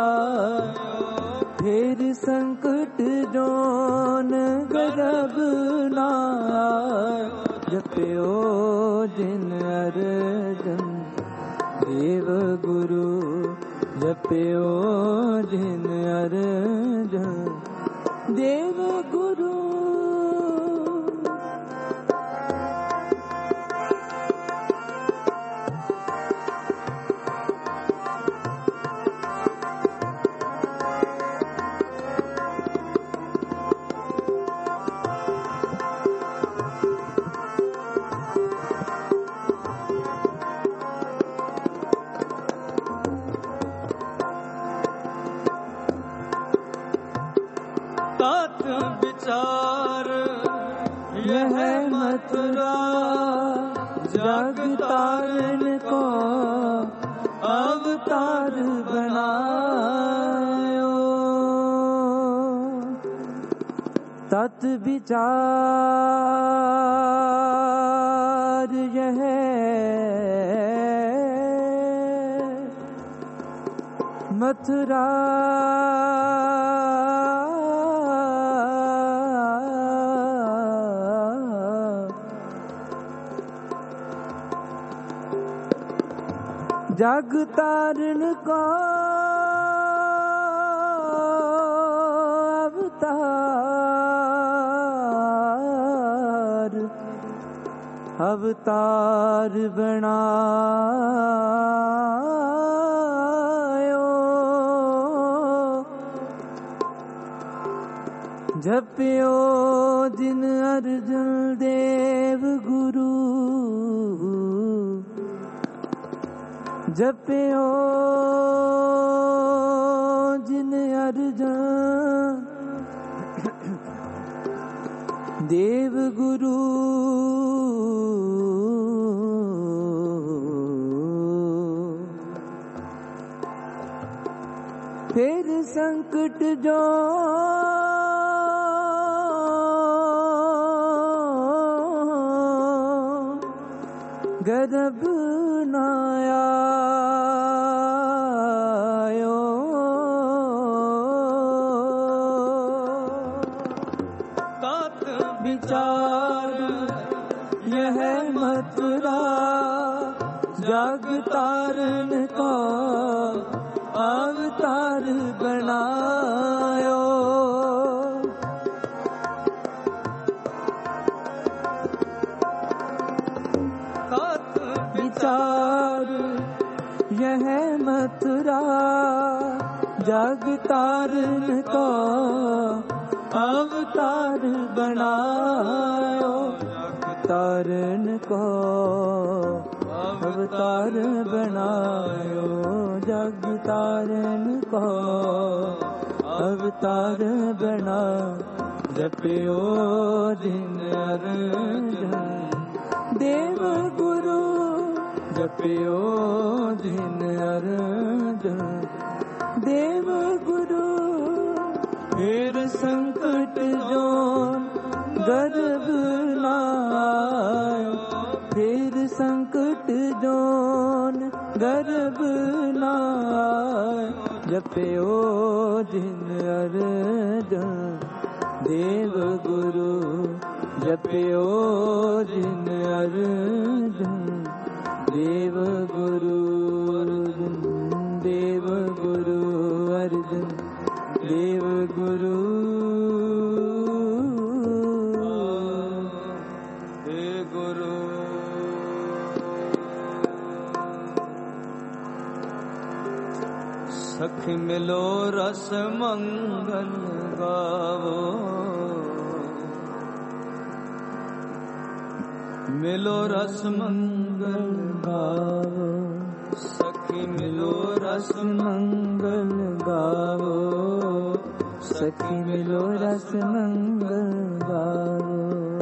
फिर संकट जोन गरब ना जपियो जिन अर्जन देव गुरु जपियो जिन अर्जन देव गुरु विचार यह मथुरा जग तारन को अवतार बनायो तत् विचार यह मथुरा जग तारन को अवतार अवतार बनायो जपियो जिन अर्जुन देव गुरु जपियो जिन अर्जन देव गुरु फिर संकट जो गरब नाया विचार यह मथुरा जग तारन को अवतार बनायो विचार यह मथुरा जग तारन को अवतार बनायो तारन को अवतार बनायो जग तारन को अवतार बना जपियो दिन अर्जन देव गुरु जपियो दिन अर्जन देव गुरु फिर संकट जो गर्भ लायो फिर संकट जोन गर्भ लायो जपियो दिन अर्जन देव गुरु जपियो दिन अर्जन देव गुरु अर्जन देव गुरु अर्जन देव गुरु हे गुरु सखी मिलो रस मंगल गावो मिलो रस मंगल गावो सखी मिलो रस मंगल गावो सखी मिलो रस मंगल गावो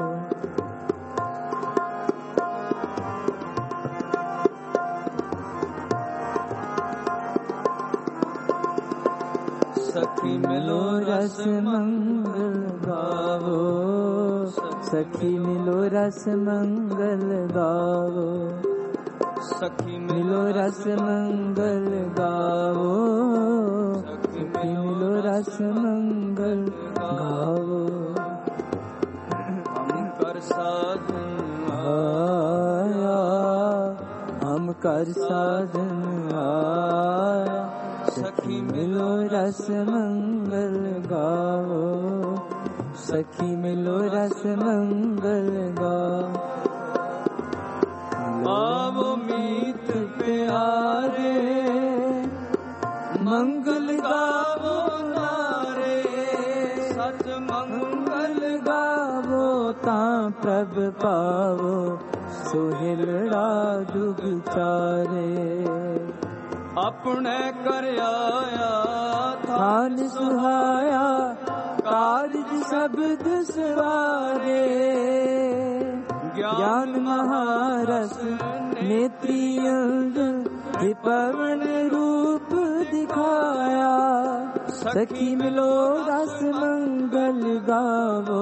सखी मिलो रस मंगल गावो सखी मिलो रस मंगल गावो सखी मिलो रस मंगल गावो सखी मिलो रस मंगल गावो हम कर साधन आया हम कर साधन आया सखी मिलो रस मंगल गावो सखी मिलो रस मंगल गावो आवो मीत प्यारे मंगल गावो नारे सच मंगल गावो तां प्रभ पावो सोहिलड़ा जुग चारे अपने कर आया थान सुहाया कारज शब्द सवारे ज्ञान महारस नेत्री पवन रूप दिखाया सखी मिलो रस मंगल गावो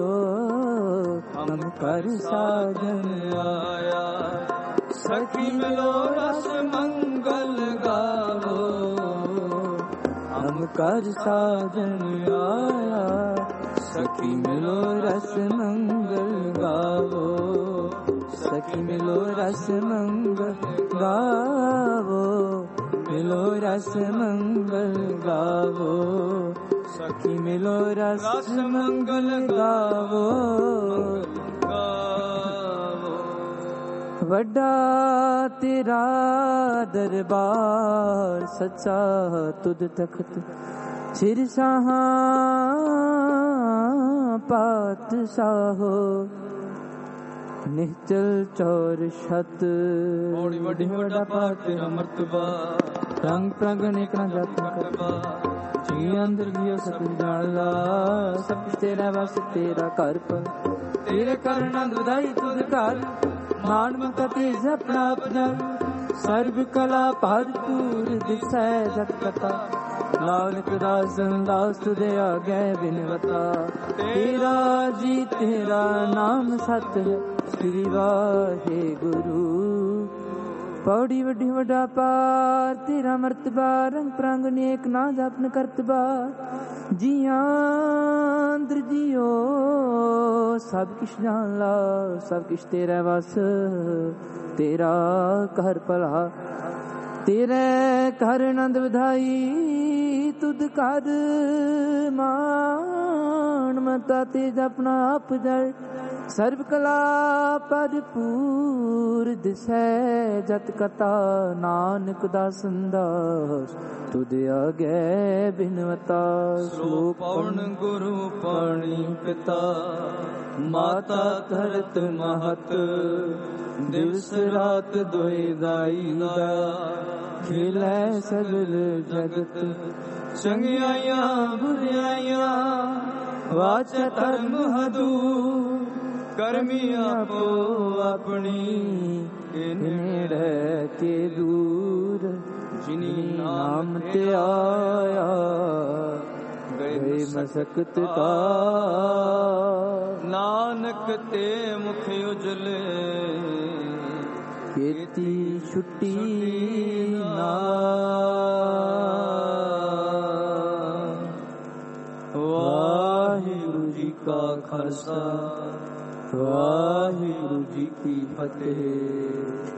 हम कर साजन आया सखी मिलो रस मंगल गावो हम कर साजन आया सखी मिलो रस मंगल गावो सखी मिलो रस मंगल गावो मिलो रस मंगल गावो सखी मिलो रस मंगल गावो वड्डा तेरा दरबार सच्चा तुद तख्त सिर शाहा पातशाहो निश्चल चौर छत बड़ी वड्डी वड्डा पाठ तेरा मर्तबा रंग प्रगण एक ना जात करबा जी अंदर गियो सब जान ला सब कुछ तेरा बस तेरा कर पर तेरे करना दुधाई तुद कर मान मत तेज अपना अपना सर्व कला भरपूर दिसै जत कथा नानक दास दास तुझे आगे बिनवता तेरा जी तेरा नाम सत है श्री वाहे गुरु पौड़ी वड्डी वड्डा पार तेरा मर्तबा रंग प्रांग नेक ना जपन करतबा जिया अंदर जियो सब किश जान ला सब किश तेरा बस तेरा कर भला तेरे कर नंद बधाई तुद कर मान मता तेज अपना आप जल सर्व कला भरपूर दिसै जत कथा नानक दास दास तुद आगे बिनवता श्लोक पौन गुरु पाणी पिता माता धरत महत ਦਿਵਸ ਰਾਤ ਦੋਇ ਦਾਈ ਦਾ ਖੇਲੈ ਸਗਲ ਜਗਤ ਚੰਗਿਆਈਆਂ ਬੁਰਿਆਈਆਂ ਵਾਚ ਧਰਮ ਹਦੂ ਕਰਮੀ ਆਪੋ ਆਪਣੀ ਨੇੜੇ ਕੇ ਦੂਰ ਜਿਨੀ ਨਾਮ ਤੇ ਆਇਆ ਗਏ ਮਸਕਤ ਕਾ ਨਾਨਕ ਤੇ ਮੁਖ ਉਜਲੇ ਕੀਤੀ ਛੁੱਟੀ ਨਾ ਵਾਹਿਗੁਰੂ ਜੀ ਕਾ ਖਾਲਸਾ ਵਾਹਿਗੁਰੂ ਜੀ ਕੀ ਫਤਿਹ।